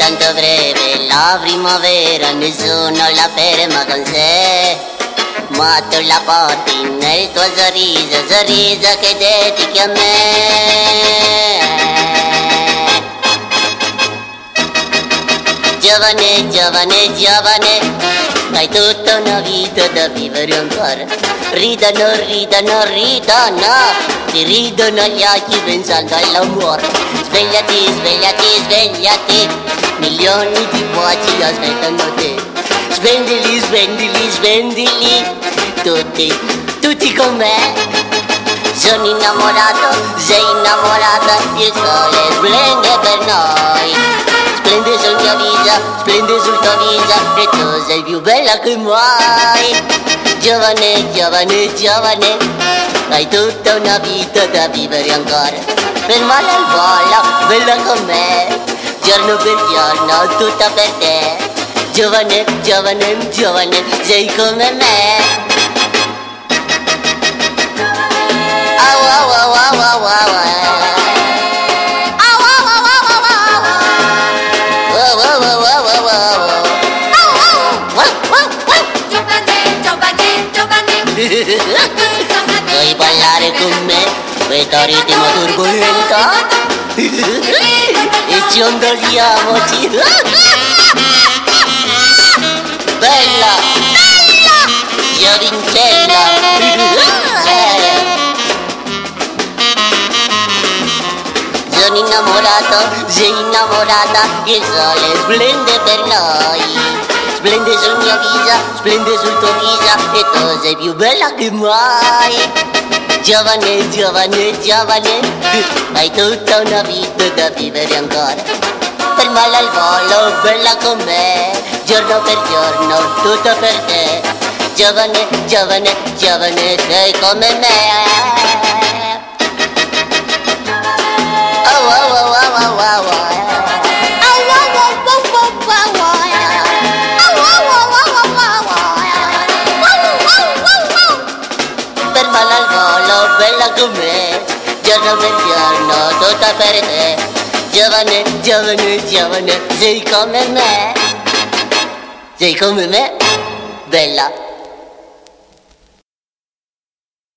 tanto breve la primavera, nessuno la ferma con sé. Ma tu la porti nel tuo sorriso, sorriso che dedichi a me. Giovane, giovane, giovane, hai tutta una vita da vivere ancora. Ridano, ridano, ridano, ti ridono gli occhi pensando all'amore. Svegliati, svegliati, svegliati, milioni di cuoci aspettano te. Svendili, svendili, svendili, tutti con me. Sono innamorato, sei innamorata, il sole splende per noi. Splende sul mio viso, splende sul tuo viso, e tu sei più bella che mai. Giovane, giovane, giovane, hai tutta una vita da vivere ancora. Fermala al volo, bella con me, giorno per giorno, tutta per te. Giovane, giovane, giovane, sei come me. Au, au, au, au, au, au. Vuoi ballare con me questa ritmo turbolento? E ci ondoliamoci. Bella, giovincella. Sono innamorato, sei innamorata, il sole splende per noi. Splende sul mio viso, splende sul tuo viso, e tu sei più bella che mai. Giovane, giovane, giovane, hai tutta una vita da vivere ancora. Fermala al volo, bella con me, giorno per giorno, tutto per te. Giovane, giovane, giovane, sei come me. Oh, oh, oh, oh, oh, oh, oh. Fermala al volo, bella con me, giorno per giorno, tutta per te. Giovane, giovane, giovane, sei come me. Sei come me, bella.